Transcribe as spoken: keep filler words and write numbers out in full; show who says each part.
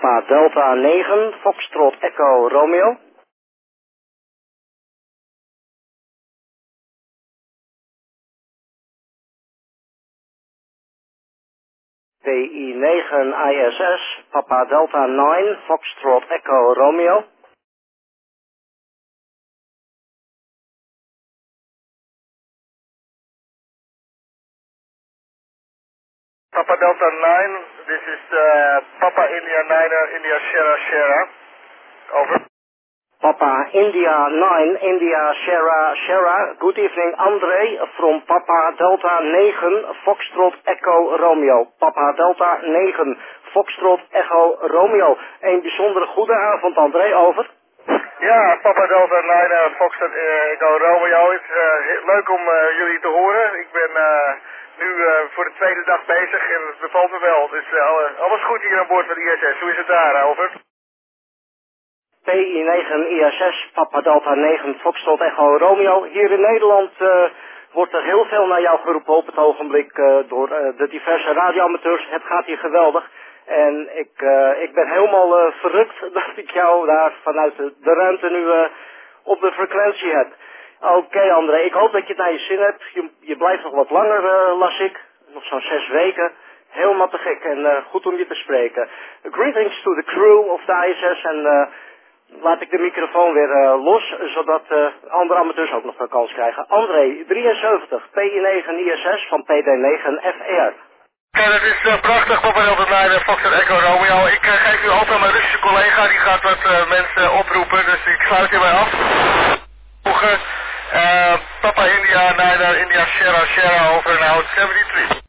Speaker 1: Papa Delta negen, Foxtrot Echo Romeo. P I negen I S S, Papa Delta negen, Foxtrot Echo Romeo.
Speaker 2: Papa Delta nine, this is uh, Papa India nine, India Sierra Sierra. Over.
Speaker 1: Papa India nine, India Sierra Sierra. Good evening, André from Papa Delta negen, Foxtrot Echo Romeo. Papa Delta negen, Foxtrot Echo Romeo. Een bijzondere goede avond, André, over.
Speaker 2: Ja, Papa Delta negen, Foxtrot Echo Romeo. Het is uh, leuk om uh, jullie te horen. Ik ben uh, nu uh, voor de tweede dag bezig en het bevalt me wel. Dus uh, alles goed hier aan boord van de I S S. Hoe is het daar, over?
Speaker 1: P I negen I S S, Papa Delta negen, Foxtrot Echo Romeo. Hier in Nederland uh, wordt er heel veel naar jou geroepen op het ogenblik uh, door uh, de diverse radioamateurs. Het gaat hier geweldig. En ik, uh, ik ben helemaal uh, verrukt dat ik jou daar vanuit de, de ruimte nu uh, op de frequentie heb. Oké, okay, André, ik hoop dat je het naar je zin hebt. Je, je blijft nog wat langer, uh, las ik. Nog zo'n zes weken. Helemaal te gek en uh, goed om je te spreken. Greetings to the crew of de I S S en uh, laat ik de microfoon weer uh, los, zodat uh, andere amateurs ook nog een kans krijgen. André, drieënzeventig, P I negen I S S van P D negen F R.
Speaker 2: Ja, dat is uh, prachtig, Papa Delta negen, Foxtrot Echo Romeo. Ik uh, geef u altijd aan mijn Russische collega, die gaat wat uh, mensen oproepen, dus ik sluit hierbij af. Uh, Papa India negen, India Sierra Sierra over en out, drieënzeventig.